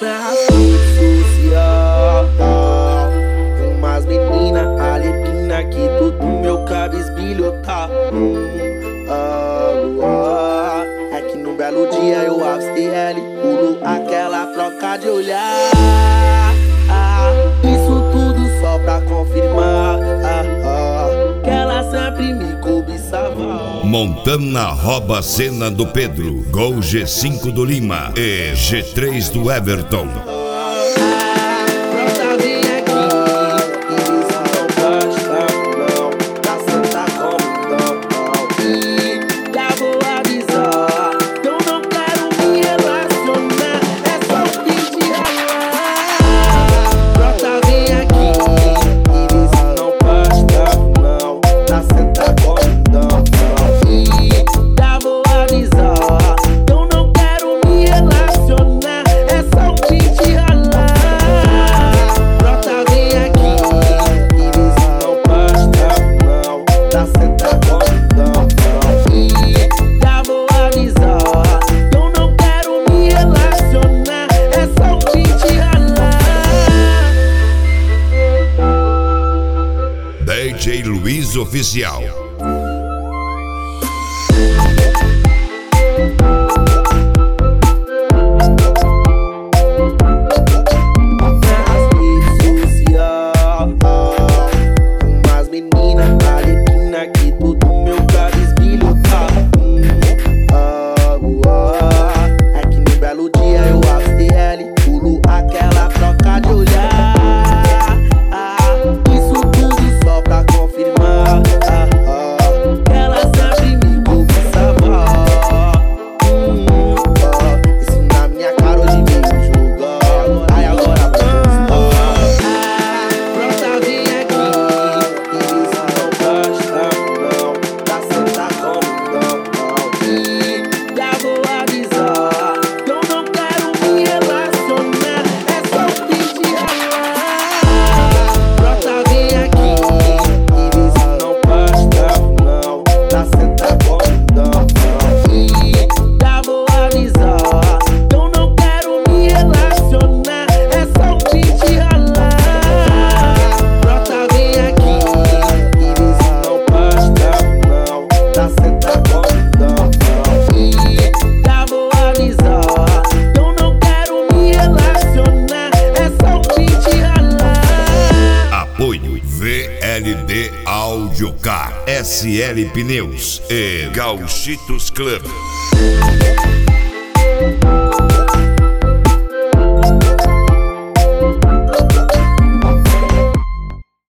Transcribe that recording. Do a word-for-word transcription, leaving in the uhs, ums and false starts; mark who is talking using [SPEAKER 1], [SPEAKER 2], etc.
[SPEAKER 1] na rede social. Umas meninas alequina que tudo meu cabisbilho tá. Hum, ah, ah. É que num belo dia eu avistei ela e pulo aquela troca de olhar. Ah, isso tudo só pra confirmar ah, ah, que ela sempre me cobiçava.
[SPEAKER 2] Montana rouba a cena do Pedro, Gol G cinco do Lima e G três do Everton. D J Luiz Oficial.
[SPEAKER 1] Umas meninas alequina que tudo meu cabisbilho tá. Hum, ah, ah. É que num belo dia eu avistei ela e pulo aquela troca de olhar. Ah, isso tudo só pra confirmar ah, ah, que ela sempre me cobiçava. Hum, ah, isso na minha cara hoje veio julgar. Ai, agora vamos ah, pronta, vem aqui. Isso não basta, não. Pra sentar como não, não. E já vou avisar que eu não quero me relacionar. É só um fim de ralar. Pronta, vem aqui. Isso não basta, não. Pra sentar como não, não. E já vou avisar que eu não quero me relacionar. É só um fim de ralar. Pronta, vem aqui. Isso não basta, não. Pra sentar como não, não. E já vou avisar que eu não quero me relacionar. É só um fim de ralar.
[SPEAKER 2] Apoio V L D Audiocar, S L Pneus e Gauchitos Club.